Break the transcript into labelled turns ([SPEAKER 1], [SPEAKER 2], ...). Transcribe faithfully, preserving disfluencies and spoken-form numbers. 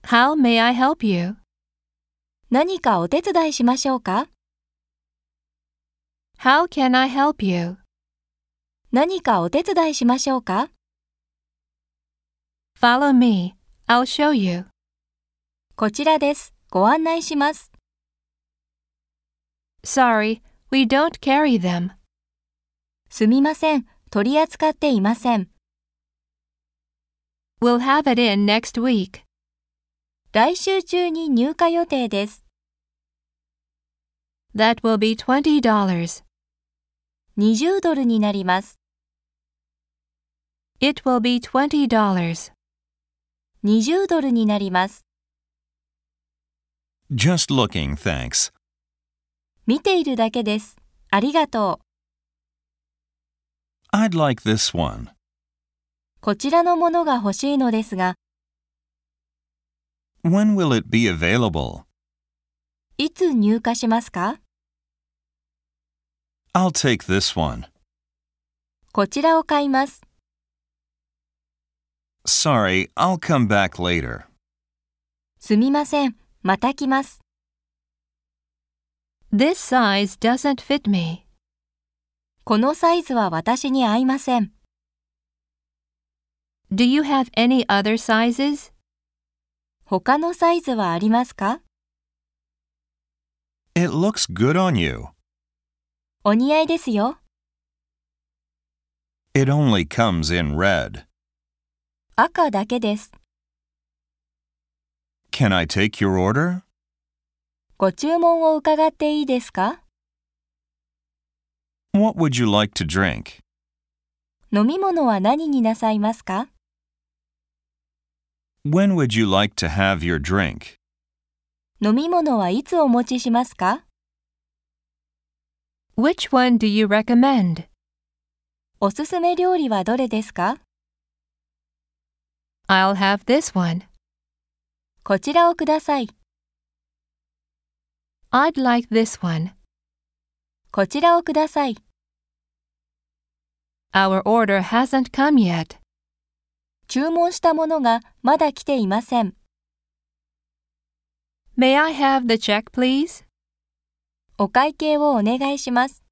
[SPEAKER 1] How may I help you?
[SPEAKER 2] 何かお手伝いしましょうか？
[SPEAKER 1] How can I help you?
[SPEAKER 2] 何かお手伝いしましょうか？
[SPEAKER 1] Follow me. I'll show you.
[SPEAKER 2] こちらです。ご案内します。
[SPEAKER 1] Sorry, we don't carry them.
[SPEAKER 2] すみません。取り扱っていません。
[SPEAKER 1] We'll have it in next week.
[SPEAKER 2] 来週中に入荷予定です。
[SPEAKER 1] That will be twenty dollars.
[SPEAKER 2] にじゅうドルになります。
[SPEAKER 1] It will be twenty dollars.
[SPEAKER 2] にじゅうドルになります。
[SPEAKER 3] Just looking, thanks.
[SPEAKER 2] 見ているだけです。ありがとう。
[SPEAKER 3] I'd like this one.
[SPEAKER 2] こちらのものが欲しいのですが、
[SPEAKER 3] When will it be available?
[SPEAKER 2] いつ入荷しますか？
[SPEAKER 3] I'll take this one.
[SPEAKER 2] こちらを買います。
[SPEAKER 3] Sorry, I'll come back later.
[SPEAKER 2] すみません。また来ます。
[SPEAKER 1] This size doesn't fit me.
[SPEAKER 2] このサイズは私に合いません。
[SPEAKER 1] Do you have any other sizes?
[SPEAKER 2] 他のサイズはありますか？
[SPEAKER 3] It looks good on you.
[SPEAKER 2] お似合いですよ。
[SPEAKER 3] It only comes in red.
[SPEAKER 2] 赤だけです。
[SPEAKER 3] Can I take your order?
[SPEAKER 2] ご注文を伺っていいですか？
[SPEAKER 3] What would you like to drink?
[SPEAKER 2] 飲み物は何になさいますか？
[SPEAKER 3] When would you like to have your drink?
[SPEAKER 2] 飲み物はいつお持ちしますか？
[SPEAKER 1] Which one do you recommend?
[SPEAKER 2] おすすめ料理はどれですか？
[SPEAKER 1] I'll have this one.
[SPEAKER 2] こちらをください。
[SPEAKER 1] I'd like this one.
[SPEAKER 2] こちらをください。
[SPEAKER 1] Our order hasn't come yet.
[SPEAKER 2] 注文したものがまだ来ていません。
[SPEAKER 1] May I have the check, please?
[SPEAKER 2] お会計をお願いします。